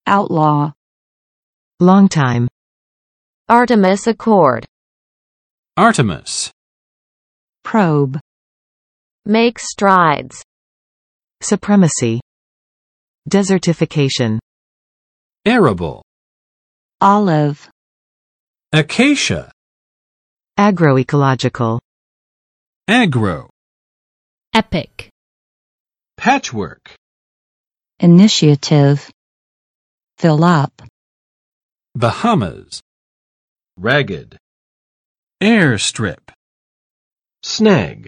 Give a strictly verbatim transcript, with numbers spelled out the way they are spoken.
outlaw, long time, Artemis Accord. Artemis. probe, Make strides. supremacy, desertification, Arable. olive, Acacia. agroecological, Agro. Epic. Patchwork. initiative, fill up, Bahamas. Ragged. Airstrip. Snag.